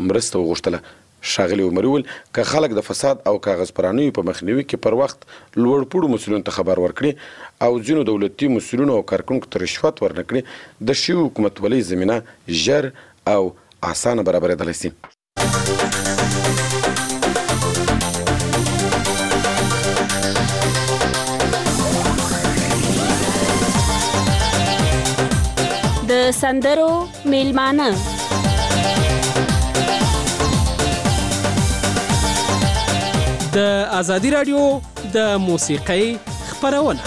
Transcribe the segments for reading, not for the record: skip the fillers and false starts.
مرسته وغوښتله. ښاغلي عمري وویل که خلک د فساد او کاغذ پرانیو په مخنیوي کې پر وخت لوړپوړو مسؤلینو ته خبر ورکړي او ځینو دولتي مسؤلینو او کارکونکو ته رشوت ورنکړي، د شویو حکومتولۍ زمینه ژر او اسانه برابرېدلی شي. د سندرو میلمانه د ازادي رادیو د موسیقۍ خپرونه.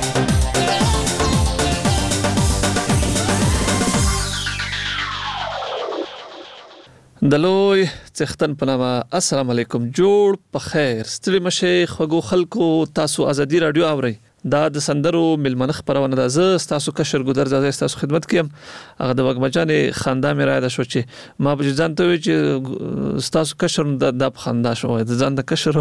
د لوی څښتن په نامه السلام علیکم. جوړ په خیر، ستړي مشه خوږو خلکو، تاسو ازادي رادیو اورئ. دا د سندرو میلمنه خبرونه ده. زه تاسو کشر ګودر زاده تاسو خدمت کوم. هغه د وګمجان خندا مې را ده شو چې ما به ځان ته وی چې تاسو کشر د خندا شو د ځان د کشر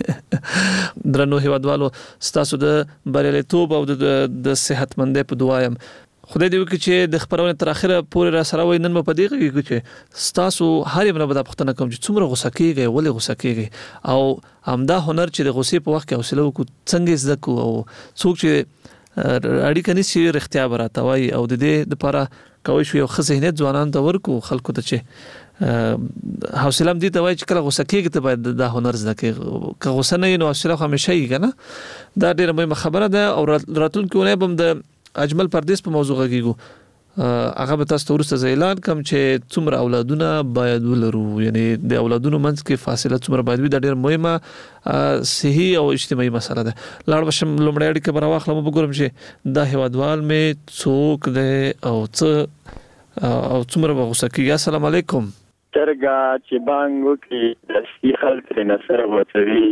درنو هیوادوالو تاسو د بریالیتوب او د صحتمندۍ په دعایم. خدای دې وکړي چې د خبرونه تر اخره پورې را سره وای. نن په دې کې چې تاسو هر یو نه بده پختنه کوم چې څومره غوسه کیږي، ولې غوسه کیږي، او همدا هنر چې د غوسې په وخت کې حوصله وکړو څنګه زده کو، او څوک چې اړیکه نشي رښتیا براته وای او د دې لپاره کوي شو یو ذهنیت ځوانان ته ورکو خلکو ته چې حوصله دې ته وای چې کله غوسه کیږي ته باید د هنر زده کې. که غوسه نه نو حوصله همیشه یې کنه. دا ډیره مهمه خبره ده. او راتلونکي ونه بم د اجمل پردیس په موضوع غږیږو. هغه به تاسو ورسته اعلان کوم چې څومره اولادونه باید ولرو، یعنی د اولادونو منځ کې فاصله څومره باید وي. دا ډېر مهمه صحي او اجتماعي مسله ده. لاړ بشم لومړی اړیکه به راواخلم وګورم چې دا هیوادوال مې څوک دی او څومره به غوسه کېږي. السلام علیکم. چرګه چې بانګ وکړي دستي خلک ترې سره غوڅوي.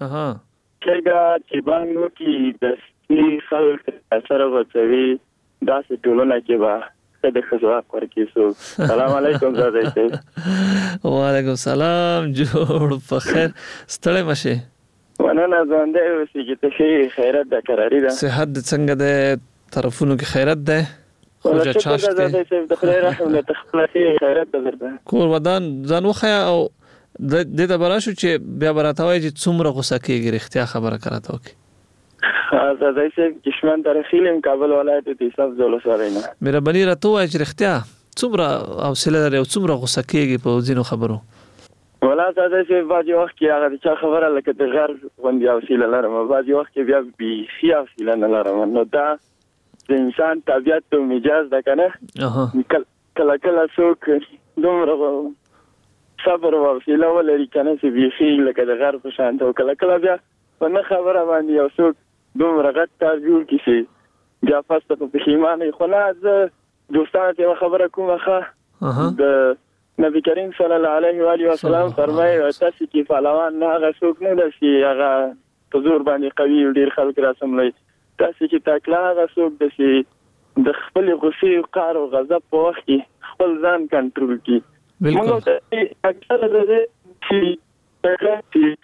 چرګه چې بانګ وکړي دستي خلک سره غوڅوي. داسې ټولنه کې به د ښځو حق ورکړي څوک. سلام علیکم زاده صاحب. وعلیکم سلام. جوړ په خیر، ستړی مشه. مننه. ژوندی اوسې چې ته ښې خیرت ده قراري ده. صحت دې څنګه ده؟ طرفونو کې خیرت ده؟ خوجه چاشت ده زاده صاحب د خدای رحم له تخپله ښې خیرت ده درته. کور ودان ځان وښیه او دې ته به راشو چې بیا به راته وایي چې څومره غوسه کېږي. رښتیا خبره که راته وکړي. زاده صاحب کشمن ترخیلم کابل ولایت تیساف زولسواری نه. مهرباني راته وایي چې رښتیا څومره حوصله لري او څومره غوسه کېږي په ځینو خبرو. ولا زاده صاحب بعضې وخت کې هغه د چا خبره لکه د غر غوندې حوصله لرم، بعضې وخت کې بیا بیخي حوصله نه لرم. نو دا د انسان طبیعت او مجاز ده که نه. کله کله څوک دومره صبر او حوصله ولري که نه چې بیخي لکه د غر په شان ته، او کله کله بیا په نه خبره باندې یو څوک دومره غټ کار جوړ کړي چې بیا فسته په پښیمانه وي. خو نه زه دوستانو ته یوه خبره کوم ښه د نبي کریم صلی الله علیه و آله وسلم فرمایي تاسې کې پهلوان نه هغه څوک نه ده چې هغه په زور باندې قوي ډېر خلک راسملوي. تاسې کې تکړه هغه څوک ده چې د خپلې غصې قهر او غضب په وخت کې خپل ځان کنټرول کړي. موږ ته اکثره د دې چې تکړه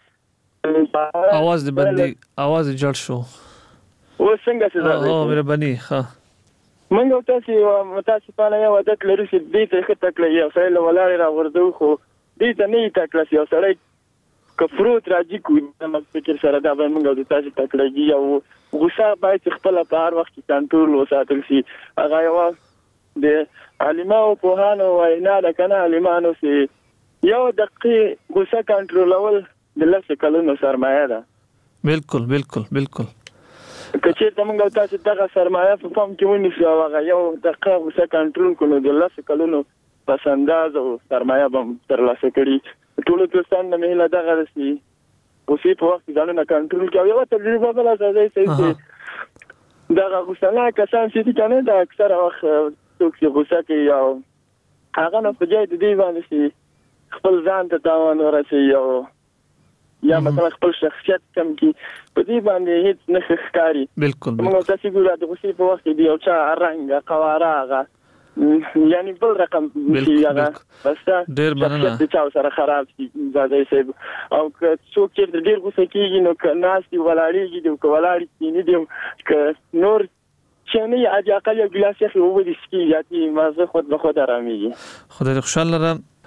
आवाज دې بندي، आवाज جړ شو. و څنګه څه ده؟ مهرباني. ښه موږ متاسفانه یو عادت لرو چې دې ته ښه تکړه یو سړی له ولاړې راغورځو، خو دې ته نه یې تکړه چې یو سړی که فروت راځي کو د فکر سره دا به موږ د تاسې تکړهګي او غوسه باید چې خپله په هر وخت کې کنټرول وساتل شي. هغه یوه د عالمانو پوهانو وینا ده که نه عالمانو چې یو دقیقې غوسه کنټرولول د 10 کلونو سرمایه ده. بالکل بالکل بالکل. که چېرته موږ او تاسې دغه سرمایه په پام کې ونیسو او هغه یو دقیقه غوسه کنټرول کړو نو د 10 کلونو پس انداز او سرمایه به هم ترلاسه کړي. ټولو دوستانو نه مې هیله دغه ده چې غوسې په وخت کې ځانونه کنټرول کړي. او یوه تجربه بله سازی صحیح چې دغه غوسناک کسان چې دي که نه د اکثره وخت څوک چې غوسه کوي او هغه نه په جای د دې باندې چې خپل ځان ته تاوان ورسوي او یا مثلا خپل شخصیت کم کی په دې باندې هیڅ نه ښکاري. بالکل موږ تاسو ګورئ د غوسې په وخت کې دی او چا رنګ قواره هغه یعنی بل رقم شي هغه بس ډېر مننه د چا سره خراب شي زاده صاحب. او که څوک چې ډېر غوسه کېږي نو که ناست دي ولاړېږي دي که ولاړ کېني دي که نور چې نه اقل یو ګیلاس یخې اوبه دې څښي زیاتې مازه خود به خود ارامېږي. خدای دې خوشحال لرم.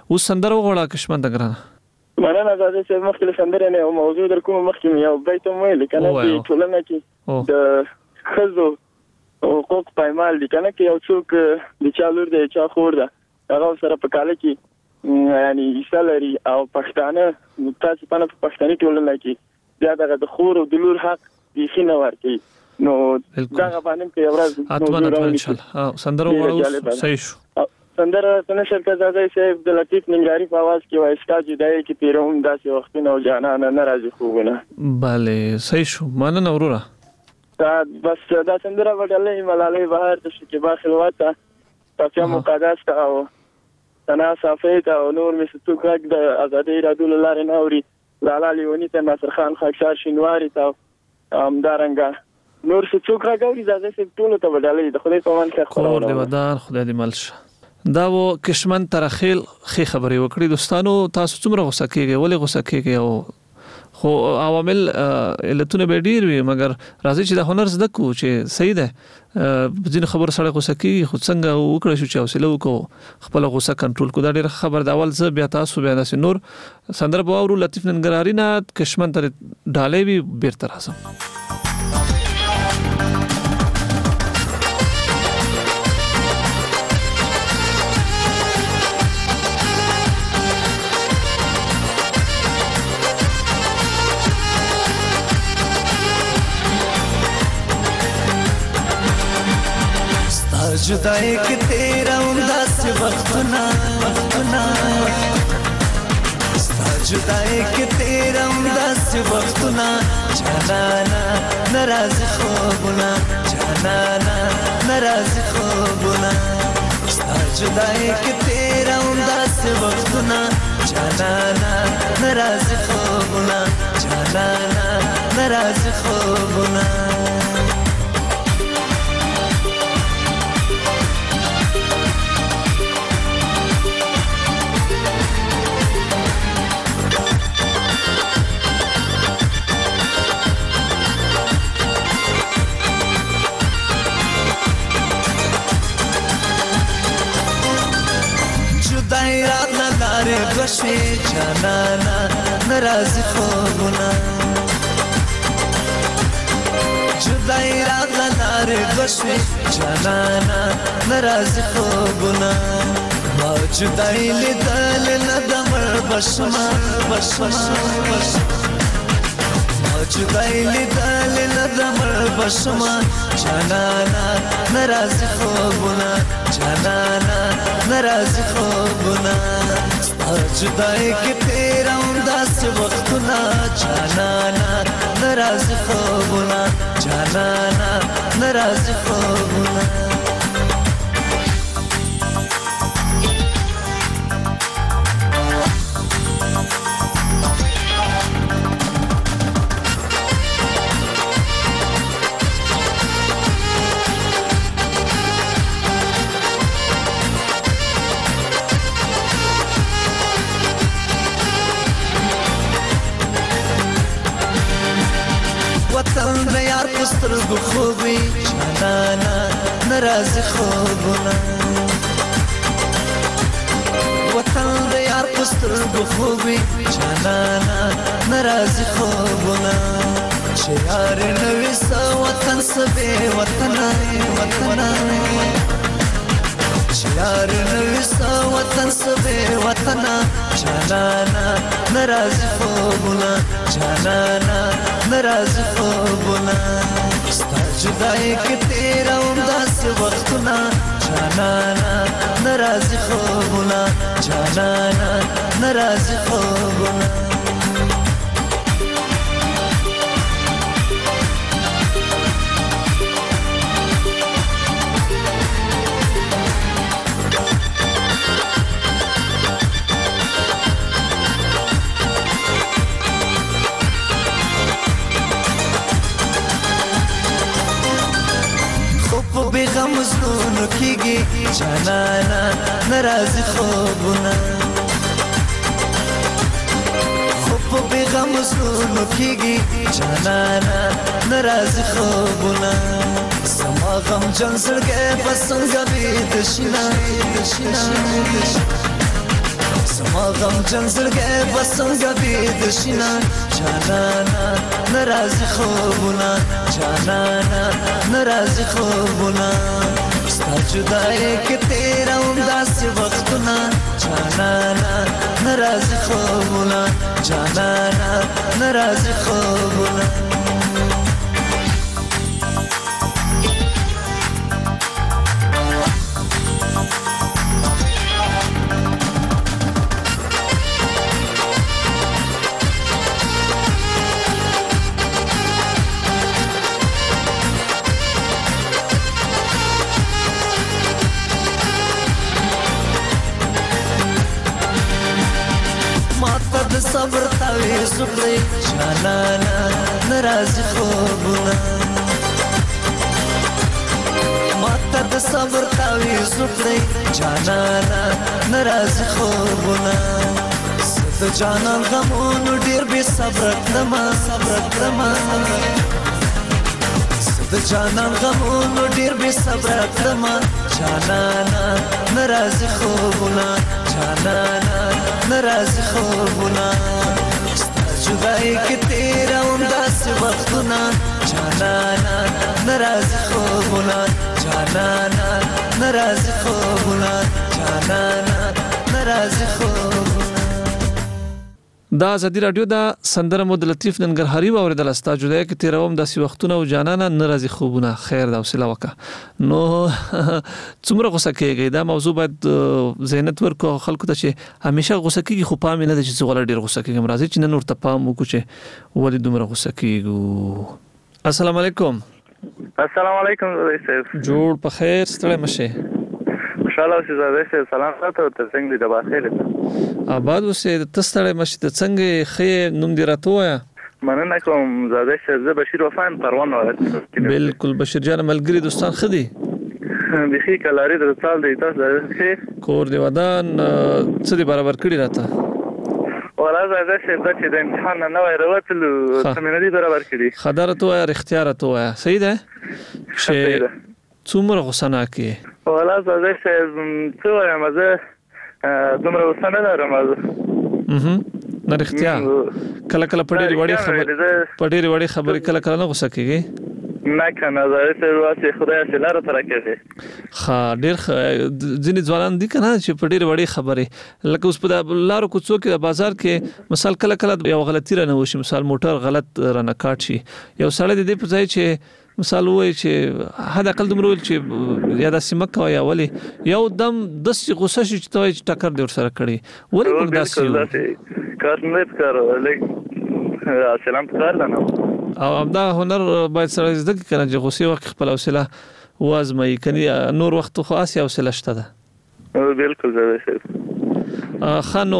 اوس سندره وغواړه کشمن د ګرانه. مننه زاده چې مخکې له سندرې نه یو موضوع در کوم مخکې مې یو بیت هم ویل کنه چې ټولنه کې د ښځو حقوق پایمال دي کنه کې یو څوک د چا لور دی چا خور ده هغه سره په کاله کې یعنی حصه لري او پښتانه متاسفانه په پښتني ټولنه کې بیا دغه د خور او د لور حق بیخي نه ورکوي. نو دغه باندې کې یو ورځ اتمنه ان شاء الله سندره وغواړو. صحیح شو. سندره څنګه شرکت زاده صاحب د لطیف ننګاری په आवाज کې وایي ستا جدای کې پیروم داسې وختونه او جانانه ناراضي خوبونه. bale صحیح شو. مننه وروره. بس دا سندره وډلې ملالۍ بهر د شکیبا خلوته تاسو مقدس او تنا صافیت او نور مې ستو کړه د ازادي رادو لاره نوري لالا لیونی ته ناصر خان خاکسار شینواری ته دارنګا نور څه کړه غوړي زاده چې ټول ته وډلې د خدای په مان کې خور دی ودان خدای دې ملشه. دا و کشمن ترخیل خې خبرې وکړي دوستانو. تاسو څومره غوسه کیږئ ولې غوسه کیږئ او خو عوامل علتونه به ډیر وي مګر راځي چې د هنر زده کو چې صحیح ده ځین خبر سره غوسه کیږي خو څنګه وکړو چې حوصله وکړو خپل غوسه کنټرول کو. دا ډیر خبر د اول ز بیا تاسو بیا د نور سندره باورو لطیف ننګراری نه کشمن تر ډالې وی بیرته راځم. जुदाई के तेरा उदास वक्तना जुदाई के तेरा उदास वक्तना जाना नाराज खोबना जाना नाराज खोबना जुदाई के तेरा उदास वक्तना जाना नाराज खोबना जाना नाराज खोबना بشوی جانانا ناراض خوبنا جدائی رات لار بشوی جانانا ناراض خوبنا ما جدائی لیدل ندمر بشما ما جدائی لیدل ندمر بشما جانانا ناراض خوبنا جانانا ناراض خوبنا जुदाई के तेरा उदास वक्तना जाना नाराज खोबना जाना नाराज खोबना وطن یار پستر گو خوبی جانانا ناراض خوبنا وطن یار پستر گو خوبی جانانا ناراض خوبنا چیار نویسا وطن سبے وطنا چیار نویسا وطن سبے وطنا جانانا ناراض خوبنا جانانا ناراض خوبنا ستا جدائی کے تیرا انداز وقتنا جانانا ناراض خوبنا جانانا ناراض خوبنا غم زنونو کیږي جانانا ناراض خوبنا خوب به غم زنونو کیږي جانانا ناراض خوبنا سما غم جن زړګي پسنګ به دشنا زما غم جن زړګی به څنګه بېد شينه جانانه نه راځي خوبونه جانانه نه راځي خوبونه ستا جدایۍ کې تېروم داسې وختونه جانانه نه راځي خوبونه جانانه نه راځي خوبونه صبر تاوی زکړی جانانا ناراضي خوبونه ماته د صبر تاوی زکړی جانانا ناراضي خوبونه ست جانان غمونو ډیر به صبر کړم ست جانان غمونو ډیر به صبر کړم جانانا ناراضي خوبونه جانانا ناراضي خوبونه ستا جدایۍ کې تېروم داسې وختونه جانانا ناراضي خوبونه جانانا ناراضي خوبونه جانانا ناراضي خوبونه دا ازادي رادیو دا سندره مود لطیف ننګرهاري واوریدل استا جدایۍ کې تیروم داسې وختونه او جانانا ناراضي خوبونه خیر دا وسیله وکا نو څومره غوسه کېږي دا موضوع باید زینت ورکو خلکو ته چې همیشه غوسه کېږي خو پام نه د چې غوړ ډیر غوسه کېږي راځي چې نن ورته پام وکړو چې ولې دومره غوسه کېږي. السلام علیکم. السلام علیکم صاحب. جوړ په خیر ستړی مشه. خوشاله اوسې زاده شه سلام تاسو ته څنګه د باخیر آباد اوسې تستړی مشه ته څنګه خې نوم دی راته وایا. مننه کوم زاده شه زه بشیر وفان پروان ولایت. بالکل بشیر جان ملګری دوستان خدي بخي کلاری د سال دی تاسو ښه کور دی ودان څه دی برابر کړی راته ولا زاده شه چې د امتحان نه وای راوتلو سمیناري برابر کړی خبره تو اختیار تو صحیح ده چې څومره غوسه نه کې ولا زاده شه څه وایم زه دومره غوسه نه لرم نه اختیار کله کله پډېری وړي خبرې کله کله نه غوسه کېږي نه کنه زه څه واسه خدای سره لاره تر کېږي خا ډېر ځینې ځوانان دي کنه چې په ډېر وړي خبرې لکه اوس په لارو کوڅو کې د بازار کې مثال کله کله یو غلطي رانه وشي مثال موټر غلط رانه کاټ شي یو سړی د دې په ځای چې مثال وای چې حد اقل دومره ویل چې یا د سیمکه یا ولی یو دم د غوسه شي چې توای ټکر دی ور سره کړی ولی موږ داسې کار نه کارو لګ سلام کار نه او دا هنر باید سره زده کړي چې غوسه وخت خپل حوصله وازمای کني نور وخت خو اسیا حوصله شته ده بالکل زده خانو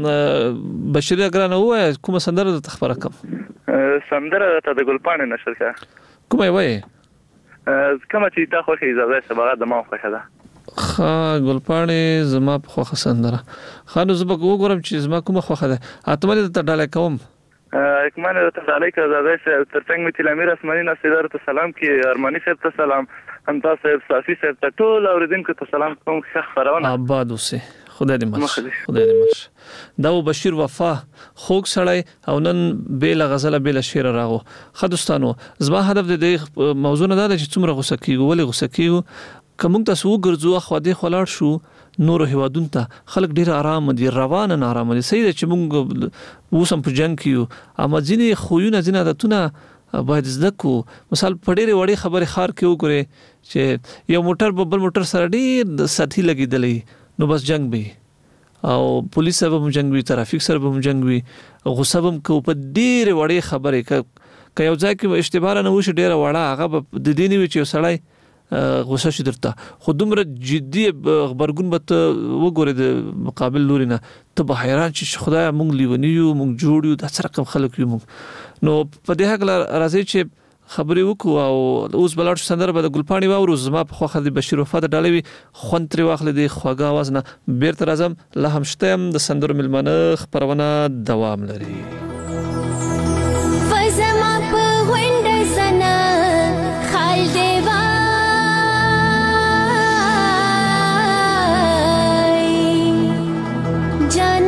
بشری اگرانه وای کوم سندره د تخبره کم سندره ته د ګلپانې نشر کا کومه وای کومه چې تا خو اجازه سبا د ما خوښه ده خا ګلپانې زما په خوښه سندره خانو زما وګورم چې زما کومه خوښه ده اتمنه ته ډاله کوم کمانه ته علیک زاده ترڅنګ می تلامیر اسماني نصیدار ته سلام کی ارمانی صاحب ته سلام انتا صاحب صافی صاحب ته ټول اوریدونکو ته سلام کوم ښه خبرونه آباد اوسه خدای دې مش دا بشیر وفا خوږ سړی او نن بیل غزل بیل شعر راغو خدستانو زما هدف دې موضوع نه ده چې څومره غوسه کیږي ولې غوسه کیږي کوم تاسو ګرځو خو دې خلاړ شو نور هوادون ته خلک ډیر آرام دي روان نه آرام دي صحیح ده چې موږ وسم په جنگ کیو اما ځینې خوونه ځینې عادتونه باید زده کو مثال پډېری وړي خبره خار کې وګوري چې یو موټر بل موټر سره ډیر ساتي لګیدلې نو بس جنگ به او پولیس سره هم جنگ وي ترافیک سره هم جنگ وي غصه هم کو په ډیر وړي خبره ک یو ځای کې اشتباه نه وشي ډیر وړه هغه د دیني وی چې سړی غوسه شي درته خو دومره جدي خبرګون به وګوري د مقابل لوري نه ته به حیران شې خدای مونږ لیونیو مونږ جوړ یو د څه رقم خلک یو مونږ نو په دې حق راځي چې خبرې وکړو او اوس بلار سندره به د ګلپانې واورو زما په خوخه د بشیر وفا د ډالوي خوند تر واخلې د خوګه आवाज نه بیرته راځم له همشتم د سندرو ملمنه خبرونه دوام لري فزما په وند زنه خال دیوا جان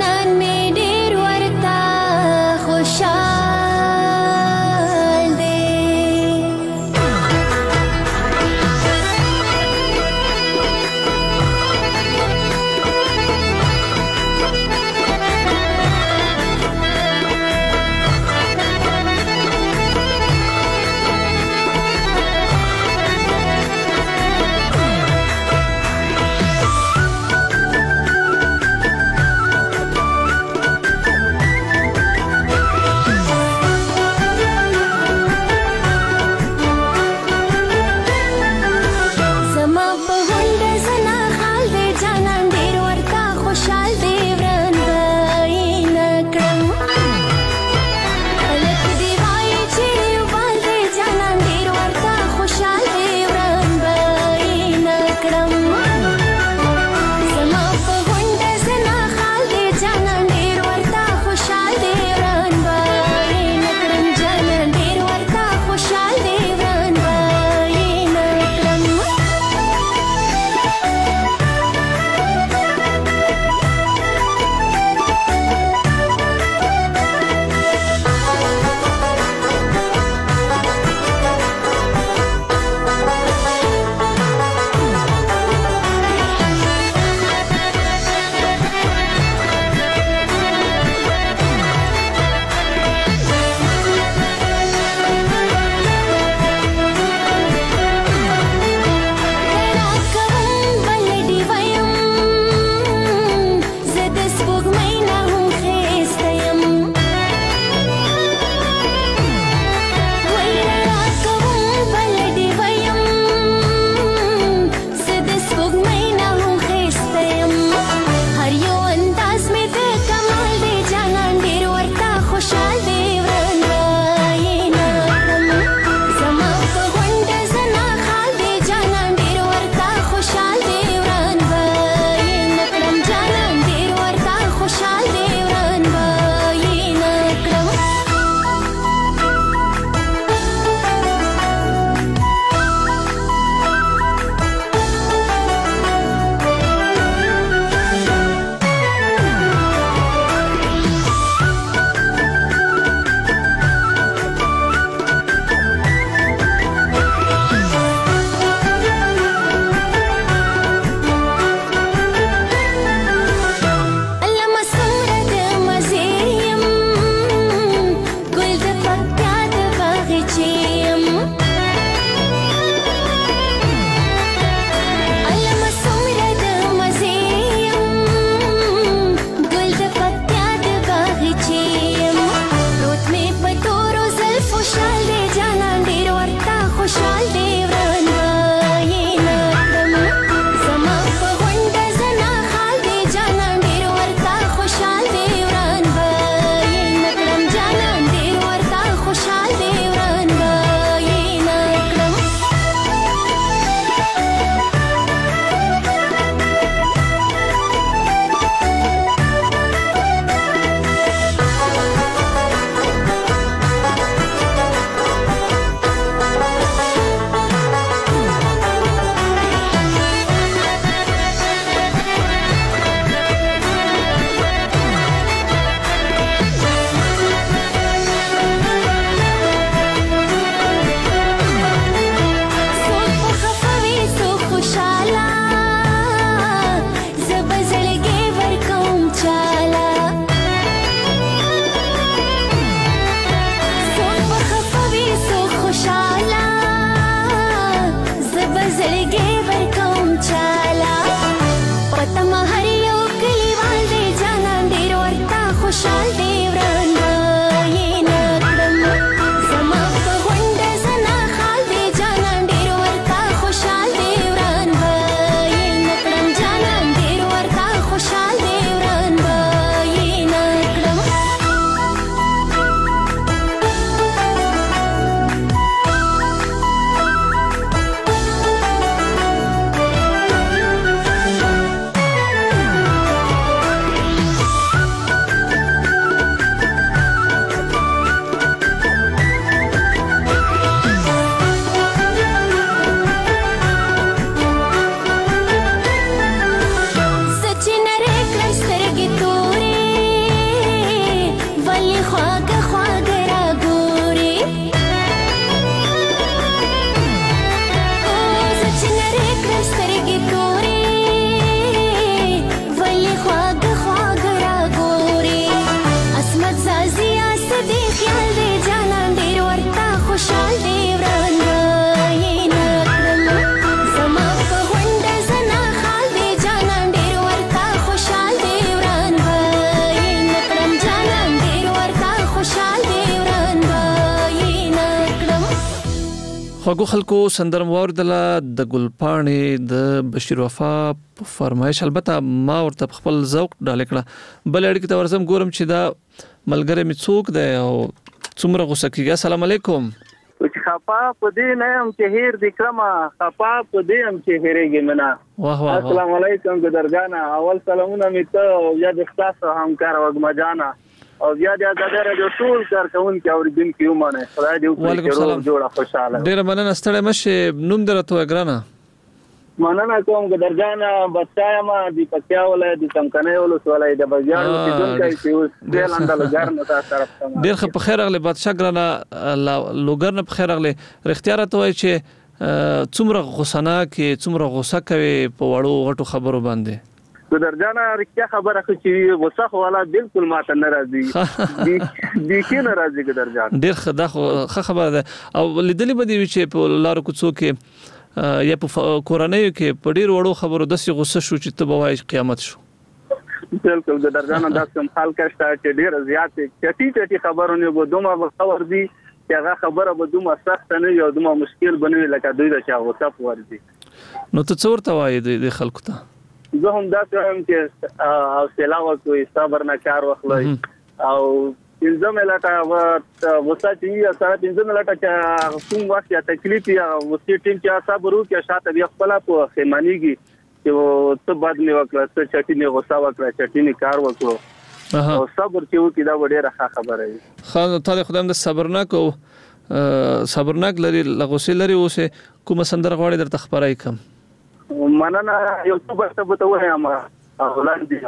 خوږو خلکو سندرم واوردله د ګلپاڼې د بشیر وفا فرمایش. البته ما ورته خپل ذوق ډالې کړه. بل اړیکې ته ورځم ګورم چې دا ملګری مې څوک دی او څومره غوسه کېږي. السلام علیکم. چې خپا په دې نه هم چې هیر د کرما خپا په دې هم چې هیرېږي منا. واه واه. السلام علیکم ګدرګانا. اول سلامونه می ته او یا د تاسو همکار وګما جانا او بیا د ازادره جو ټول کارکونکو اوریدونکو یو مانه خدای دې وکړي جوړه خوشاله. ډیر مننه ستړی مشه. نوم درته ګرانه مننه کوم ګدرګانا. بچایا ما دی پکیا ولای د تمکنه ولوس ولای د بازار چې دونکو چې اوس د لاندې لګرنه تاسو طرف ته ډیر په خیر اغله بادشاہ ګرانه لوګرنه په خیر اغله رښتیا راته وای چې څومره غوسنه کې څومره غوسه کوي په وړو غټو خبرو باندې. ګدرجانا رښتیا خبره خو چې غوسه والا بالکل ماته ناراضي دي کې ناراضي ګدرجان. ډیر خدا خو خبره ده. او لیدلې به دی چې په لارو کوڅو کې یا په کورنۍ کې په ډیر وړو خبرو داسې غوسه شو چې ته به وایې قیامت شو. بالکل ګدرجانا دا کوم حال کښته چې ډیر زیات چټي خبرونه به دومره خبر دي چې هغه خبره به دومره سخت نه یو دومره مشکل بنوي لکه دوی د چا غوسه ورځي. نو ته څور ته وایې د خلکو ته؟ زه هم دا څنګه چې حوصله وکړئ صبر نه کار واخلئ او انځم لټه وسه چې سره انځم لټه چې کوم وخت یا تکلیف یا وسې ټیم چې صبر وکړي شاته بیا خپل په خیمانيږي چې ته بعد نه وکړه ته چټي نه غوسه وکړه چټي نه کار وکړو او صبر چې وکړي دا ډېره خبره وي. خو ته خدای دې صبرناک او صبرناک لري لغوسه لري اوسه کوم سندر غواړي درته خبرای کوم. مننه یو څه به ته وایم اولاد دي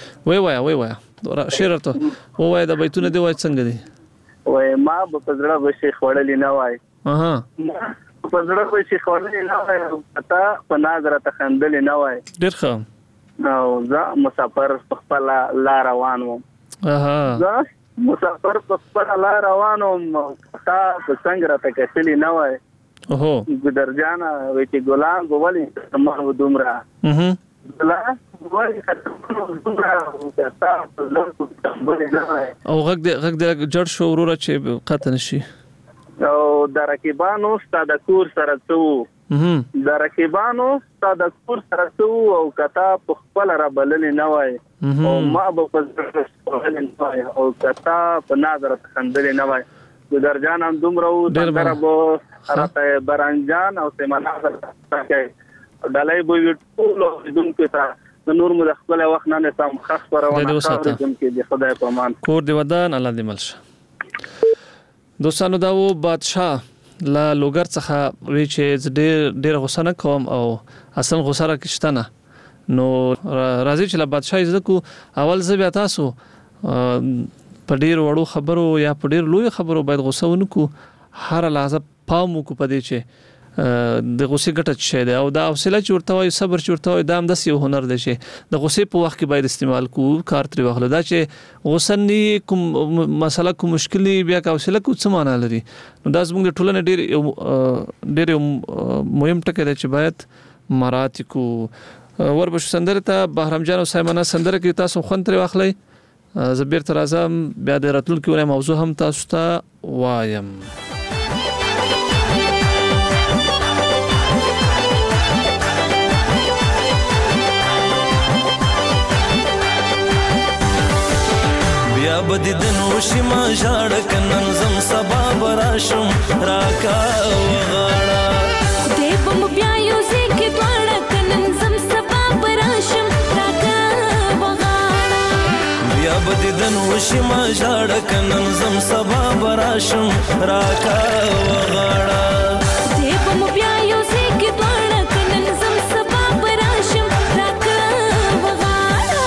وای شعر ته وای د بیتونه دی وای څنګه دی وای ما په زړه به شیخ وړلې نه وای په زړه به شیخ وړلې نه وای پتا په نظر ته خندلې نه وای. ډیر ښه. او زه مسافر په خپل لار روان وم. زه مسافر په خپل لار روان وم تا په څنګه راته کتلې نه وای. ګدرجانا وې چې ګلان ګولې ما دومره ګلان ګولې دومره او غږ دې جړ شو وروره چې قطع نشي. او د رقیبانو ستاد کور سره څو د رقیبانو ستاد کور سره څو او کتا په خپل را بللې نه وای او ما په ځل نه وای او کتا په نظر خندلې نه وای. ګدرجان هم دومره و دغه به راته برانجان او سیمانه راکې ډالای به ټول دونکو ته د نور مو د خپل وخت نه سم خاص پرونه کوم کې د خدای په امان کور دی ودان الله دې ملشه. دوستانو دا و بادشاہ لا لوګر څخه وی چې ډېر غوسه نه کوم او اصلا غوسه راکشته نه. نو راځي چې لا بادشاہ زکو اول زبیا تاسو په ډیر وړو خبرو یا په ډیر لوی خبرو باید غوسه ونکو. هر لحظه پام وکړو په دې چې د غوسې ګټه شي او دا حوصله چې ورته وي صبر چې ورته وي دا هم د یو هنر دی چې د غوسې په وخت کې باید استعمال کو کار تر واخلو. دا چې غوسه نه کوم مسله کوم مشکل بیا کا حوصله کو څه معنا لري. نو دا زموږ د ټولنې ډیر مهم ټکی دی چې باید مراد کو. وربشو سندره ته بهرام جان او سایمانه سندره کې تاسو خوند تر واخلئ. زبیر تر اعظم بیا د راتلونکي ولې موضوع هم تاسو ته وایم. بیا بدیدن وشي ما ژړ کنن زم سبا براشم راکا وغاړه دې بم بیا یو ځکه دواړه کنن زم سبا براشم راکا وغاړه بیا بدیدن وشي ما ژړ کنن زم سبا براشم راکا وغاړه دې بم بیا یو ځکه دواړه کنن زم سبا براشم راکا وغاړه.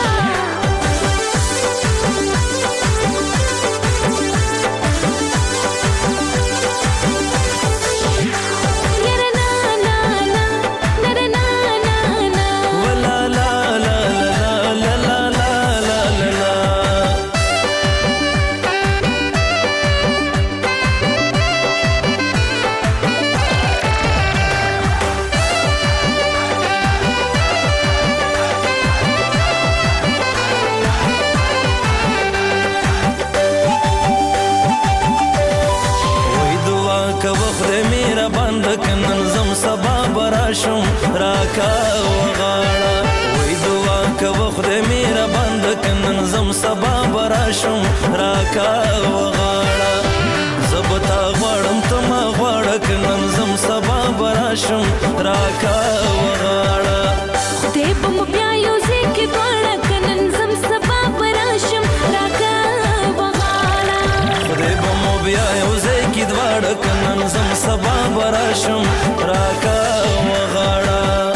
راکا وغاړه وای دعا کوه خدای میرا بند کنن زم سبا براشم راکا وغاړه زبتا غواړم ته ما غواړه کنن زم سبا براشم راکا وغاړه خدای په مو بیا یو ځای کې دواړه کنن زم سبا براشم راکا وغاړه خدای په مو بیا یو ځای کې دواړه کنن زم سبا براشم راکا وغاړه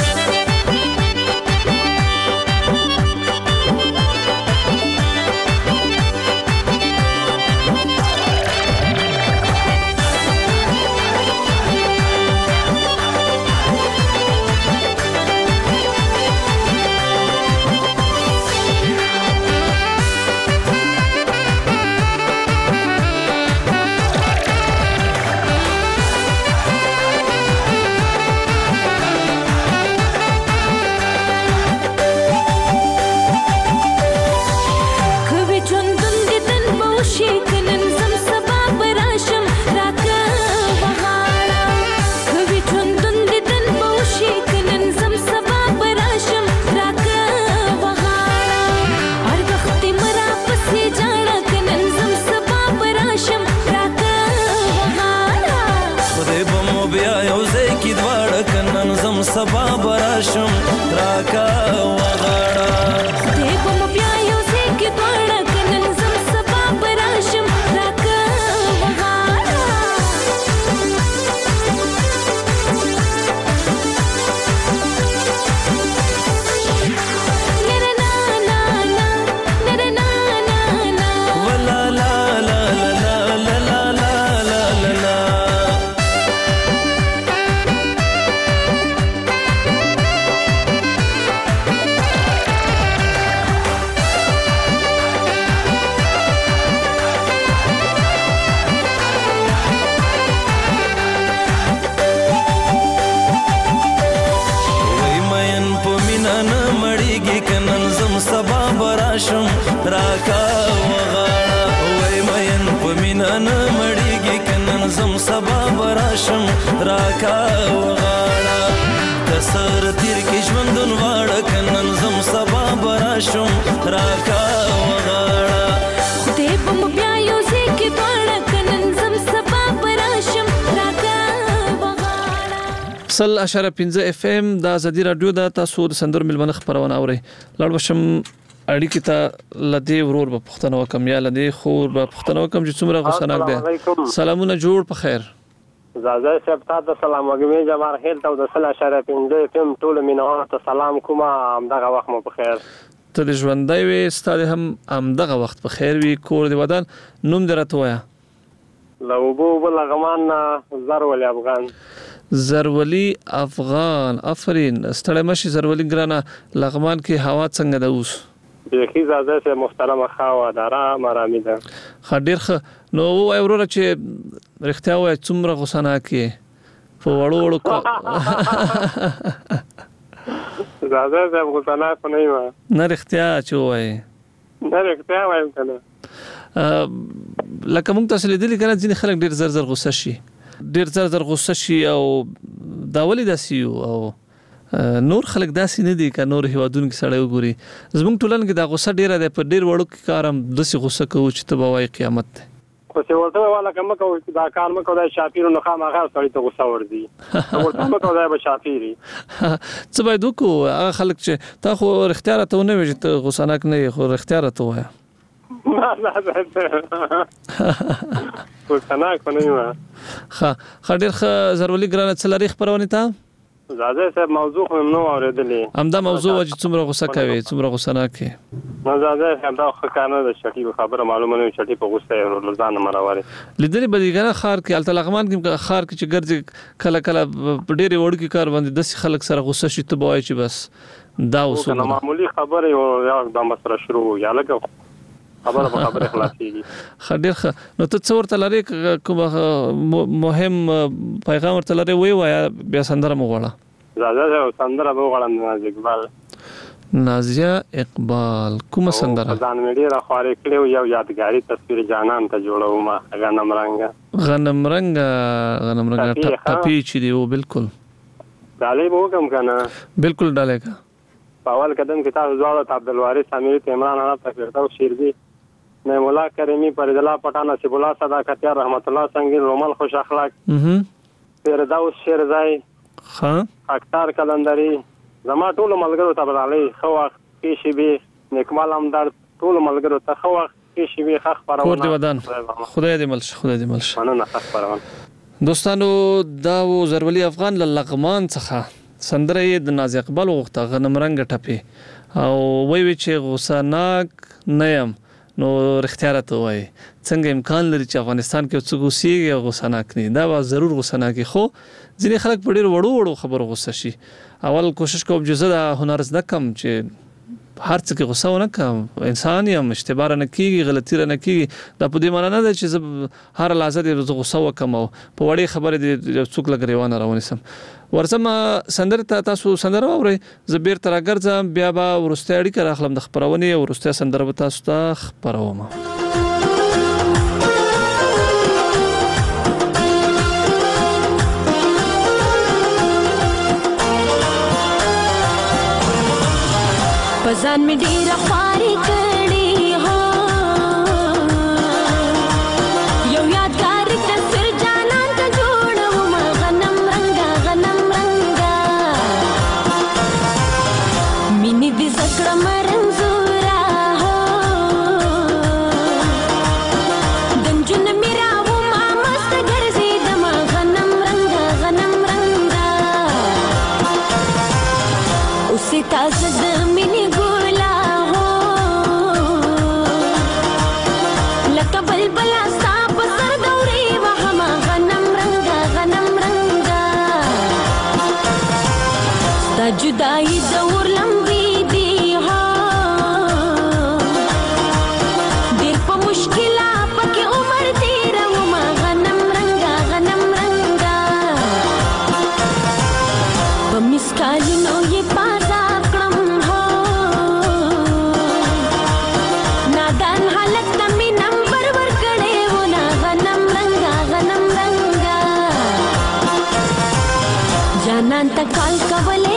سبا براشم راکا وغاړه خدای په مو بیا یو ځای کې دواړه کنن زم سبا براشم راکا وغاړه ولا لا لا لا لا لا لا لا لا سبا براشم راکا وغاړه وای مین په مینا نه مړیږي کنن زم سبا براشم راکا وغاړه کسر تیر کې ژوندون واړه کنن زم سبا براشم راکا وغاړه خدای په مو بیا یو ځای کې دواړه کنن زم سبا براشم راکا وغاړه 100.5 FM د ازادي رادیو د تاسو د سندرو ملمنه خبرونه اوري لړ وشم اړیکې ته لدی ورور په پښتنو کم یا لدی خور په پښتنو کم چې څومره غوسناک ده سلامونه جوړ په خیر زازه صاحب تاسو سلام وګمې جمهور خیر ته د 100.5 FM ټول مینوال ته سلام کوم همدغه وخت مو په خیر ته د ژوندۍ وي ستاسو هم همدغه وخت په خیر وي کور دی ودان نوم درته وایا لوبو بلغمان زرولي افغان زرولي افغان افرین ستړی مشي زرولي ګرانه لغمان کې هوا څنګه ده اوس بيخي زازه سه محترمه خوا دارا مرامي ده خډیر نو وای وروره چې رښتیا وای څومره غوسانه کې په وړو زازه سه غوسانه کو نه و نه رښتیا چې وای نه رښتیا وایم کنه لکه موږ تاسو لیدل کنه ځینې خلک ډیر زر زر غوسه شي ډیر زر غوسه شي او دا ولې داسي او نور خلک داسي نه دي که نور هیوادونو کې سړی وګوري زموږ ټولنه کې دا غوسه ډیره ده په ډیر وړو کې کارم داسي غوسه کوي چې ته به وایي قیامت ده خو څه ورته والا کوم کوي دا کار مکو دا شاپیرو نه خامخا سړی ته غوسه ورځي ورته مکو دا به شاپیری څه باید وکړو هغه خلک چې تا خو اختیار ته ونه وي چې ته غوسناک نه یې خو اختیار ته وایه غوسناک نه یم ښه ډېر ښه زرولي ګرانه څه لري خپرونې ته زازه صاحب موضوع هم نو اوریدلې همدا موضوع چې څومره غوسه کوي څومره غوسناک کې نو زازه صاحب دا خکانه د شټي خبره معلومه نه شټي په غوسه ورلزان مراوي لیدلې بدیګنه خار کې التلغمان کې خار کې چې ګرځي کله کله ډېر وړ کې کار باندې د خلک سره غوسه شي ته بوای چې بس دا وسو معمولی خبره یو د مسره شروع یا لګو خبره په خبره خلاصيږي خډیر نو ته څور ته لري کوم مهم پیغام ورته لري وی وای بیا سندره مغواړه زازه سندره مغواړم نازیه اقبال کوم سندره ځان مې را خوارې کړو یو یادګاری تصویر جانان ته جوړو ما غنم رنگ ټپی چې دی او بالکل ډالۍ به وکم کنه بالکل ډالۍ کا په اول قدم کې تاسو دواړه عبدالوارث امیر عمران انا تفیرتاو شیرزی نعیم الله کریمی فرید الله پټان نصیب الله صداقتیار رحمت الله سنگین رومل خوش اخلاق فردوس شیرزای ها اختر کلندری زما ټول ملګرو ته ډالۍ خو وخت کې شي به نیکمال امدار ټول ملګرو ته خو وخت کې شي به خخ پرونه کور دی ودان خدای دې ملش خدای دې ملش مننه خخ پرونه دوستانو دا و زرولي افغان لغمان څخه سندره د ناز اقبال وغوښته غنم رنګ ټپي او وی چې غوسه ناک نه یم نو رښتیا راته وایي څنګه امکان لري چې افغانستان کې څوک اوسېږي او غوسه ناک نه دا به ضرور غوسه ناکي خو ځینې خلک په ډېر وړو خبرو غوسه شي اول کوشش کوم چې زه د هنر زده کم چې هر څه کې غوسه ونه کوم انسان یم اشتباه نه کیږي غلطي نه کیږي دا په دې معنی نه ده چې زه هر لحظه دې غوسه وکم او په وړې خبره دې څوک لګریوانه راونیسم ورسم سندره تاسو سندره اورئ زه بیرته راګرځم بیا به ورسته اړیکه راخلم د خبرونه او ورسته سندره به تاسو ته خبروم پزان می ډیر خواري کړي هو یو یادګار تصویر جانان ته جوړو ما غنم رنگا مینې دې زکړه مرنزورا هو دنجن میرا و ما مست ګرځي د ما غنم رنگا اوسې تاسو د مینې جدائی دور لمبی دی ها دیر پا مشکلہ پکی عمر دیر وما غنم رنگا پا مسکالی نو یہ پازا کرم ہو نادان حالت تمی نمبر ورکڑے ونا غنم رنگا جانان تا کال کولے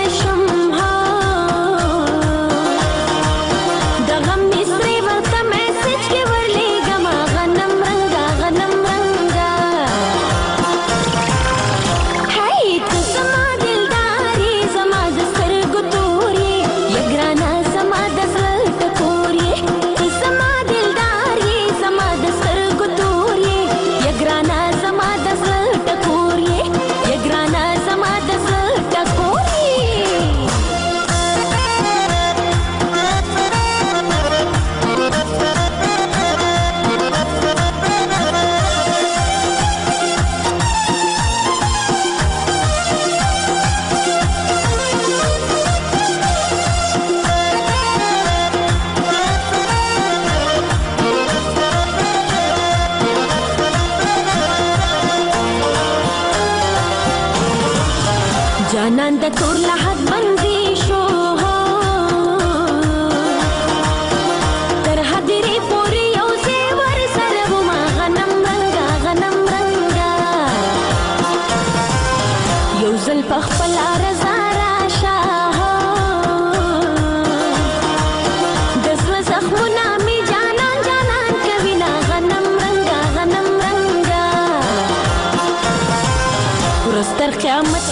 جانان د تور لحد بندي شو تر حدري پوري یو زیور سره وما غنم رنگا یو زل پخپل رضا راشه دسل زخمونه می جانان کوي نا غنم رنگا ورستر قیامت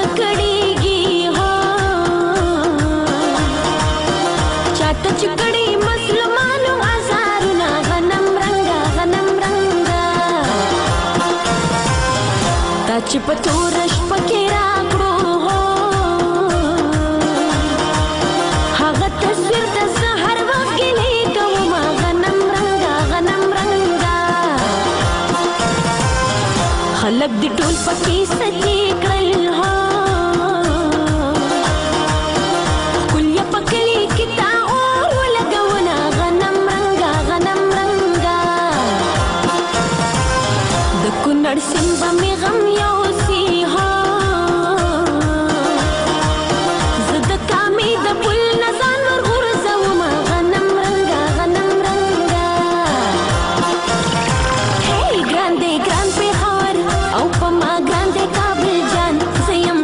چکڑی مسلمانو ازارنا غنم رنگا تا چې په تورش پکې راکړو هغه تصویر د سحر وخت کې لیکم غنم رنگا خلک دې ټول پکې سچې کړل هو کل یا پکلی کتا کنړ سیمبا می غم یو سی ها زد کامی د پل نزان ور غرزو ما غنم رنگا هی ګران په خور او په ما ګران دې کابل جان زیم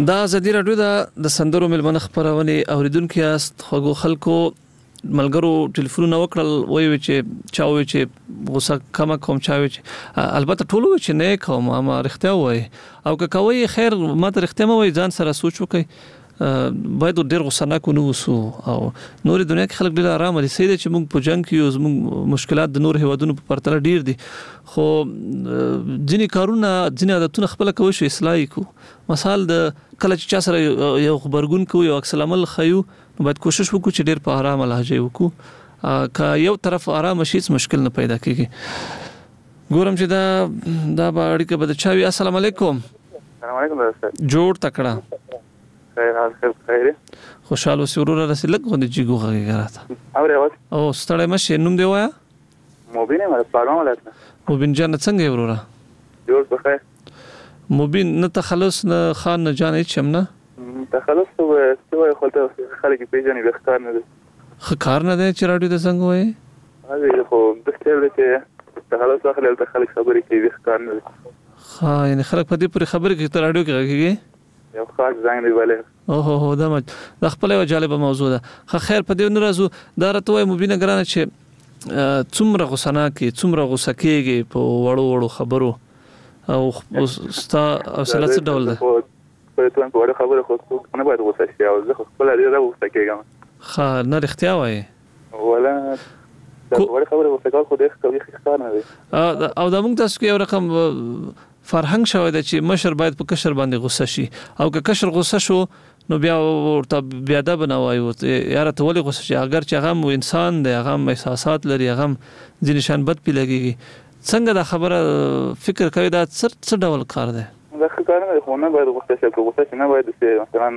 دا ازادي راډیو د سندرو ملمنه خبرونه اوریدونکو یاست خو خلکو ملګرو ټلیفون وکړل وایي چې چاوي چې غوسه کم چاوي چې البته ټول وایي چې نه کوم ما رښتیا وایي او که کوي خیر ما ته رښتیا مو وایي ځان سره سوچ وکړي باید ډېر غوسه نه کو نو وسو او نور دنیا کې خلک ډېر آرام دي سیده چې موږ په جنگ کې یو موږ مشکلات د نور هیوادونو په پرتله ډېر دي خو ځینې کارونه ځینې عادتونه خپل کوي شو اصلاح کو مثال د کله چې چا سره یو خبرګون کوي او عکس العمل خيو نو باید کوشش وکړو چې ډېر په آرام لهجه وکړو که یو طرف آرام شي مشکل نه پیدا کیږي ګورم چې دا به اړیکه بد چاوي السلام علیکم السلام علیکم استاد جوړ تکړه خیر حال خیر خوشاله سرور رسیلک غو د جګو غږی راته اوره اوس او ستړی مشه نوم دی وایا مبین ما پالون ولاتنه مبین جان څنګه ورورا جوړ بخیر مبین نه تخلص نه خان نه جان هیڅ هم نه تخلص تو خلته خلک پیژنې وختار نه خکار نه دی چې راډیو د څنګه وای هغه خو د ستل چې تخلص اخلي ته خلک خبرې کوي وختار نه ها یعنی خلک په دې پر خبرې کې تر راډیو کې راګي یو خاص ځای دی ولې اوه دا خپل یو جالب موضوع ده خیر په دې نورازو دا راته وای مبینه ګرانه چې څومره غوسه کې څومره غوسه کېږي په وړو خبرو او ستا اصله څه ډول ده په توګه په وړو خبرو خو نه باید غوسه شي او زه خپل لري غوسه کېږم ها نه رښتیا وای ولا دا وړو خبرو غوسه کول خو دې کوي ښکار نه دی او دا موږ تاسو کې یو رقم فرهنګ شوی دی چې مشر باید په کشر باندې غوسه شي او که کشر غوسه شو نو بیا ورته بیا د بنوایو یاره ته ولې غوسه شي اگر چې هغه انسان دی هغه احساسات لري هغه ځینې شان بد پی لګيږي څنګه دا خبره فکر کوي دا څه ډول کار دی دا ښکار نه خو نه باید غوسه شي غوسه نه باید چې مثلا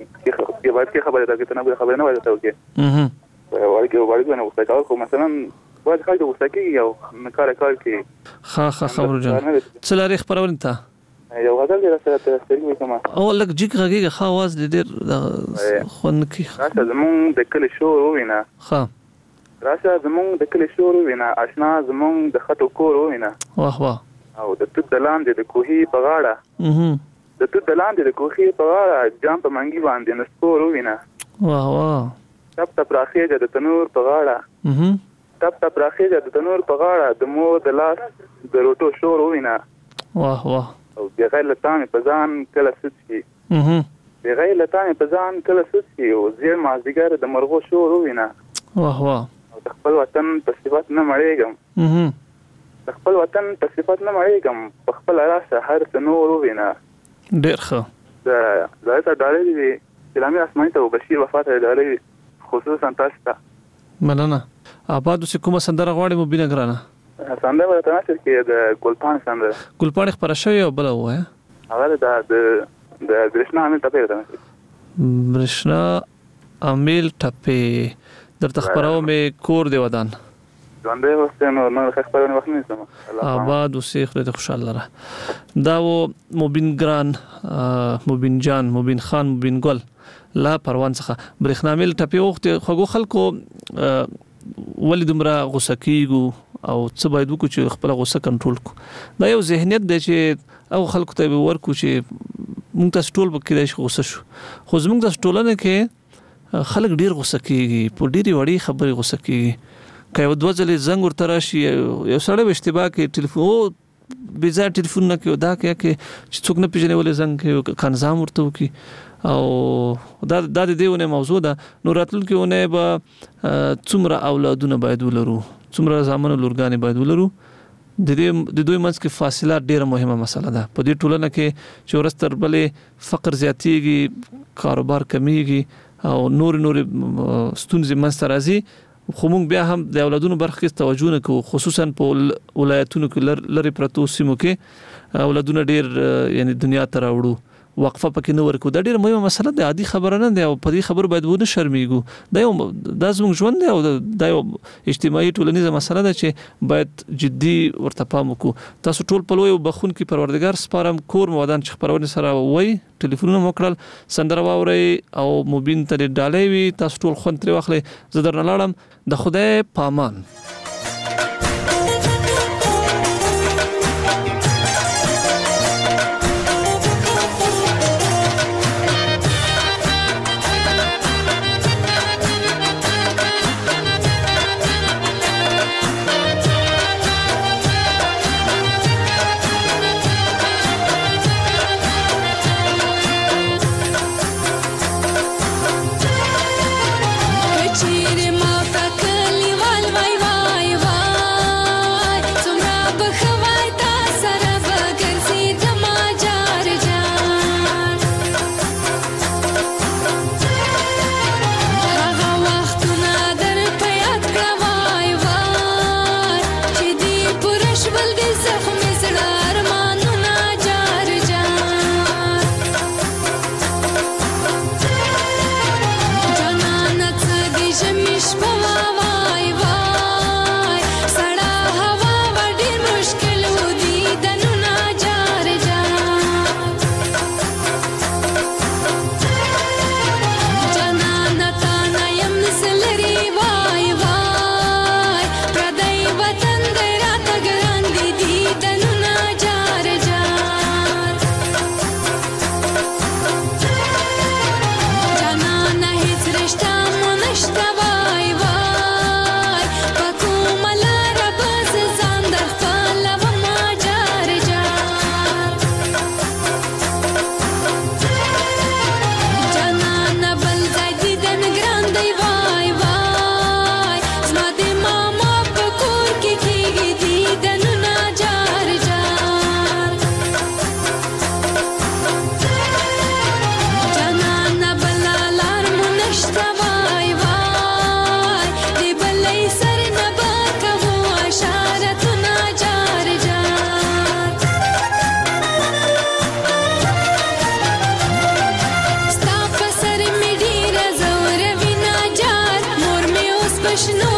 کې باید کې خبره راکې نه خبره نه باید ته وکړي وړي نه غوسه کول خو مثلا باید خلک غوسه کوي او کار کوي ها خبرو جان څلاري خبرونه تا یو غزل دی سره سترګې کومه او لک جګ غږی خا आवाज ډېر خون کی راشه زمون د کلی شور وینا ها راشه زمون د کلی شور وینا آشنا زمون د خطو کور وینا واه واه او د توت دلان د کوهي په غاړه د توت دلان د کوهي په غاړه جام په منګي باندې نسکور وینا واه واه تپ تپ راخیږي د تنور په غاړه تپ تپ راخیږي د تنور په غاړه د مور د لاس د روټو شور وینا واه واه او بغیر لتان په ځان کله سچي بغیر لتان په ځان کله سچي او زیر مازیګر د مرغو شور وینا واه واه او د خپل وطن په صفات نه مړېږم د خپل وطن په صفات نه مړېږم په خپل راشه هر څه نور وینا ډېر ښه دا ته ډالې دي اسلامي اسماني ته بشیر وفات ډالې خصوصا تاسو ته مننه آباد اوس کومه سندره غواړي مبینه ګرانه سندره ورته نشر کې د ګلپان سندره ګلپان خبر شوی او بل وای هغه د برشنا عامل ټپه ورته برشنا عامل ټپه در تخبرو مې کور دی ودان ژوندې وسته نو خبرونه وخت نه سم آباد اوس خله خوشاله را دا و مبین ګران مبین جان مبین خان مبین ګل لا پروان څخه برښنا عامل ټپه وخت خو خلکو ولې دومره غوسه کیږو او څه باید وکړو چې خپل غوسه کنټرول کړو دا یو ذهنیت دی چې او خلکو ته ورکو چې موږ تاسو ټول پکې د غوسه شو خو زموږ د ټولنه کې خلک ډیر غوسه کیږي په ډیری وړي خبرې غوسه کیږي که یو دوه ځلې زنګ ورته راشي یو سړی اشتباه کې ټلیفون بيزار ټلیفون نه کوي دا کې چې څوک نه پیژنې ولې زنګ کوي کنځام ورته وکي او دا د دیونه موضوع ده نو راتلونکيونه به څومره اولادونه باید ولرو څومره زامن لورګانې باید ولرو د دوی منځ کې فاصله ډیره مهمه مسله ده په دې ټولنه کې چې ورستر بلې فقر زیاتیږي کاروبار کمیږي او نور ستونزې منځ ته راځي خو موږ بیا هم د اولادونو برخه کې توجه نه کوو خصوصا په ولایتونو کې لری پرتو سیمو کې اولادونه ډیر یعنی دنیا ته راوړو وقفه پکې نه ورکو دا ډیره مهمه مسله ده عادي خبره نه ده او په دې خبر باید ونه شرمېږو دا زموږ ژوند دی او دا یو اجتماعي ټولنیزه مسله ده چې باید جدي ورته پام وکړو تاسو ټول په لوی بخون کې پروردګار سپارم کور مودان چې خبرونه سره وای ټلیفونونه موکړل سندره واوري او مبین ته ډالې وي تاسو ټول خون تر واخلي زه درنه لاړم د خدای پامان Krishna